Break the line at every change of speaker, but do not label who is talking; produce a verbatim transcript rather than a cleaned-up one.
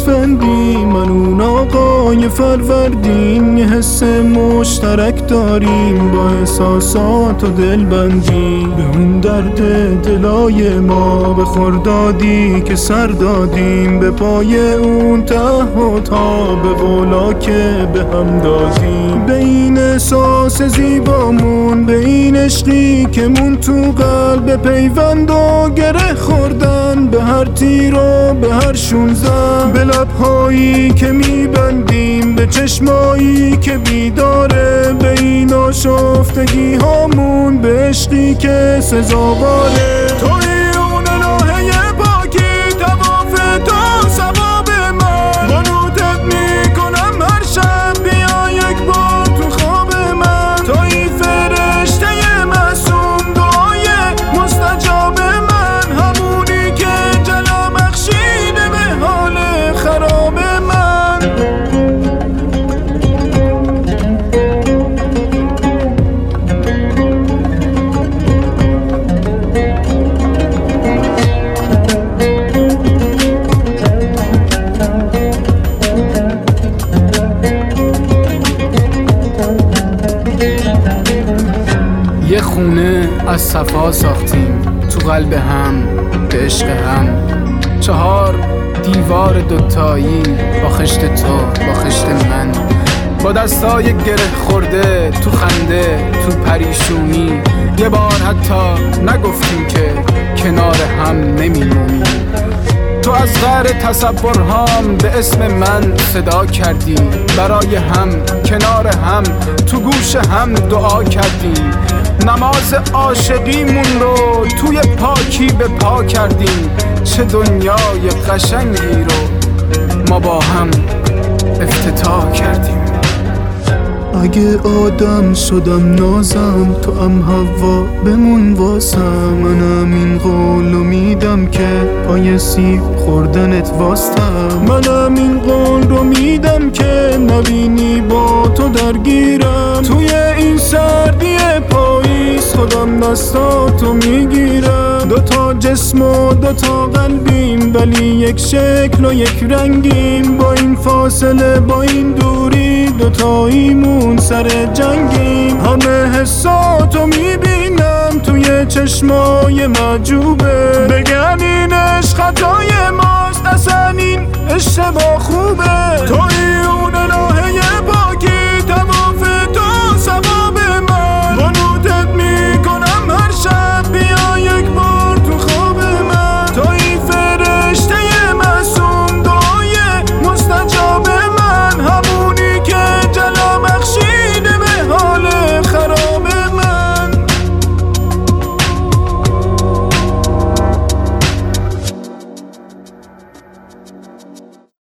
اسفندی، من اون آقای فروردین. یه حس مشترک داریم با احساسات و دلبندی، به اون درد دلای ما، به خردادی که سر دادیم، به پای اون ته و تا، به قولا که به هم دادیم. به این احساس زیبامون، به این عشقی که مون تو قلب، پیوند و گره خوردن به هر تیر و به هر شونزن، به لبهایی که میبندیم، به چشمایی که بیداره، به این آشفتگی هامون، به عشقی که سزاواره. توی اون الهه پاکی، تواف تو ثواب من، منوطت میکنم هر شب، بیا یک بار تو خواب من. توی فرشته معصوم، دعای مستجاب من، همونی که جلا بخشیده به حال خراب من.
یه خونه از صفا ساختیم تو قلب هم، به عشق هم. چهار دیوار دوتایی، با خشت تو، با خشت من، با دستای گره خورده تو خنده، تو پریشونی. یه بار حتی نگفتیم که کنار هم نمیمونیم. تو از غر تصورهام به اسم من صدا کردی، برای هم کنار هم تو گوش هم دعا کردیم. نماز عاشقیمون رو توی پاکی به پا کردیم. چه دنیای قشنگی رو ما با هم افتتاح کردیم.
اگه آدم شدم نازم، تو هم هوا بمون واسم. منم این قولو میدم که پای سیب خوردنت واستم. منم این قول رو میدم که نبینی با تو درگیرم. توی این سردی پاییز خودم دستاتو میگیرم. دوتا جسم و دوتا قلبیم، ولی یک شکل و یک رنگیم. با این فاصله، با این دوری، دوتاییمون سر جنگیم. همه حساتو میبینم توی چشمای معجوبه. بگن این عشق خطای ماست،